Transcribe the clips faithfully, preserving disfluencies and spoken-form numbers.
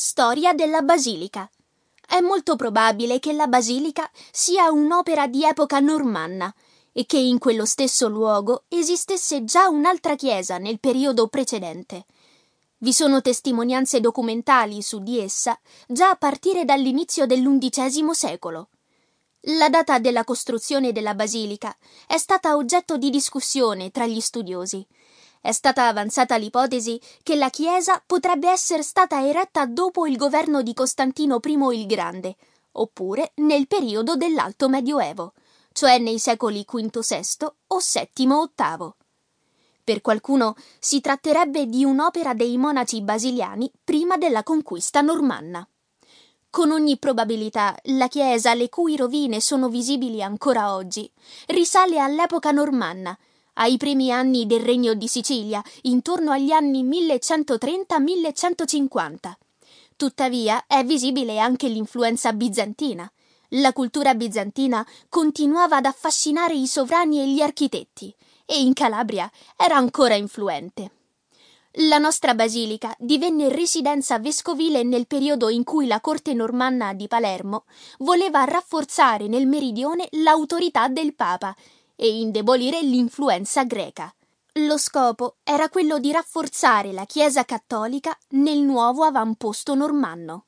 Storia della Basilica. È molto probabile che la Basilica sia un'opera di epoca normanna e che in quello stesso luogo esistesse già un'altra chiesa nel periodo precedente. Vi sono testimonianze documentali su di essa già a partire dall'inizio dell'undicesimo secolo. La data della costruzione della basilica è stata oggetto di discussione tra gli studiosi. È stata avanzata l'ipotesi che la chiesa potrebbe essere stata eretta dopo il governo di Costantino I il Grande, oppure nel periodo dell'Alto Medioevo, cioè nei secoli quinto-sesto o settimo-ottavo. Per qualcuno si tratterebbe di un'opera dei monaci basiliani prima della conquista normanna. Con ogni probabilità, la chiesa, le cui rovine sono visibili ancora oggi, risale all'epoca normanna, ai primi anni del Regno di Sicilia, intorno agli anni millecentotrenta millecentocinquanta. Tuttavia, è visibile anche l'influenza bizantina. La cultura bizantina continuava ad affascinare i sovrani e gli architetti, e in Calabria era ancora influente. La nostra basilica divenne residenza vescovile nel periodo in cui la corte normanna di Palermo voleva rafforzare nel meridione l'autorità del Papa e indebolire l'influenza greca. Lo scopo era quello di rafforzare la Chiesa cattolica nel nuovo avamposto normanno.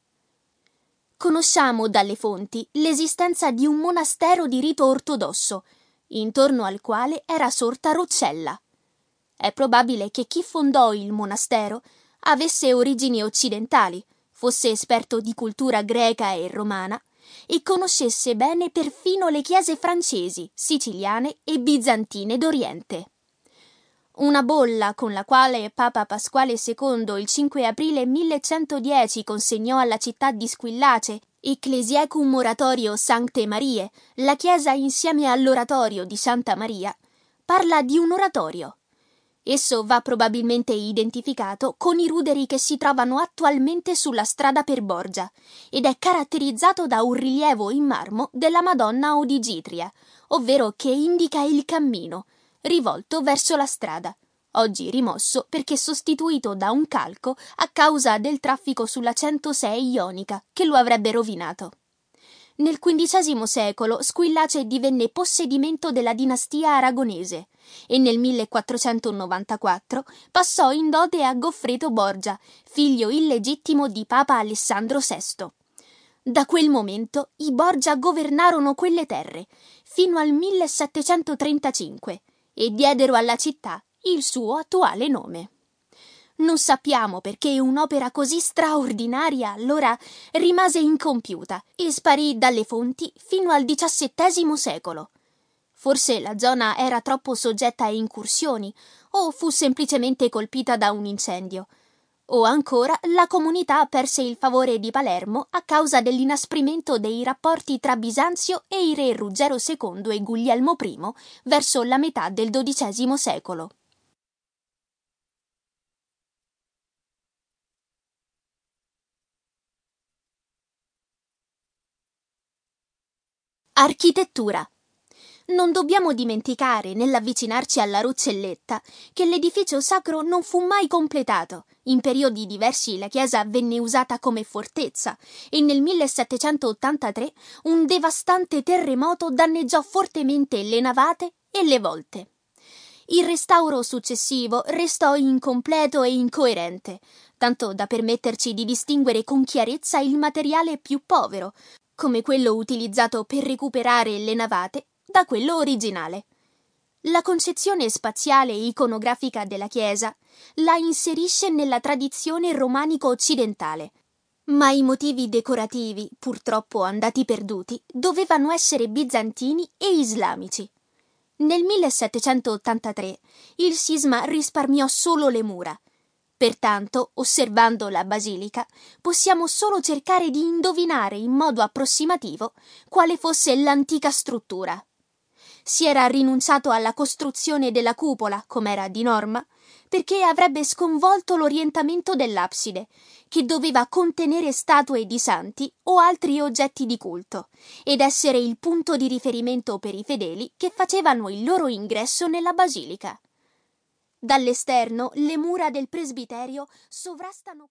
Conosciamo dalle fonti l'esistenza di un monastero di rito ortodosso, intorno al quale era sorta Roccella. È probabile che chi fondò il monastero avesse origini occidentali, fosse esperto di cultura greca e romana e conoscesse bene perfino le chiese francesi, siciliane e bizantine d'Oriente. Una bolla con la quale Papa Pasquale secondo il cinque aprile millecentodieci consegnò alla città di Squillace Ecclesiacum Oratorio Sancte Marie, la chiesa insieme all'oratorio di Santa Maria, parla di un oratorio. Esso va probabilmente identificato con i ruderi che si trovano attualmente sulla strada per Borgia ed è caratterizzato da un rilievo in marmo della Madonna Odigitria, ovvero che indica il cammino, rivolto verso la strada, oggi rimosso perché sostituito da un calco a causa del traffico sulla centosei ionica che lo avrebbe rovinato. Nel quindicesimo secolo Squillace divenne possedimento della dinastia aragonese e nel millequattrocentonovantaquattro passò in dote a Goffredo Borgia, figlio illegittimo di Papa Alessandro sesto. Da quel momento i Borgia governarono quelle terre fino al millesettecentotrentacinque e diedero alla città il suo attuale nome. Non sappiamo perché un'opera così straordinaria allora rimase incompiuta e sparì dalle fonti fino al diciassettesimo secolo. Forse la zona era troppo soggetta a incursioni o fu semplicemente colpita da un incendio. O ancora la comunità perse il favore di Palermo a causa dell'inasprimento dei rapporti tra Bisanzio e i re Ruggero secondo e Guglielmo primo verso la metà del dodicesimo secolo. Architettura. Non dobbiamo dimenticare, nell'avvicinarci alla Roccelletta, che l'edificio sacro non fu mai completato. In periodi diversi la chiesa venne usata come fortezza e nel millesettecentottantatré un devastante terremoto danneggiò fortemente le navate e le volte. Il restauro successivo restò incompleto e incoerente, tanto da permetterci di distinguere con chiarezza il materiale più povero, come quello utilizzato per recuperare le navate, da quello originale. La concezione spaziale e iconografica della chiesa la inserisce nella tradizione romanico-occidentale, ma i motivi decorativi, purtroppo andati perduti, dovevano essere bizantini e islamici. Nel millesettecentottantatré il sisma risparmiò solo le mura. Pertanto, osservando la basilica, possiamo solo cercare di indovinare in modo approssimativo quale fosse l'antica struttura. Si era rinunciato alla costruzione della cupola, com'era di norma, perché avrebbe sconvolto l'orientamento dell'abside, che doveva contenere statue di santi o altri oggetti di culto, ed essere il punto di riferimento per i fedeli che facevano il loro ingresso nella basilica. Dall'esterno le mura del presbiterio sovrastano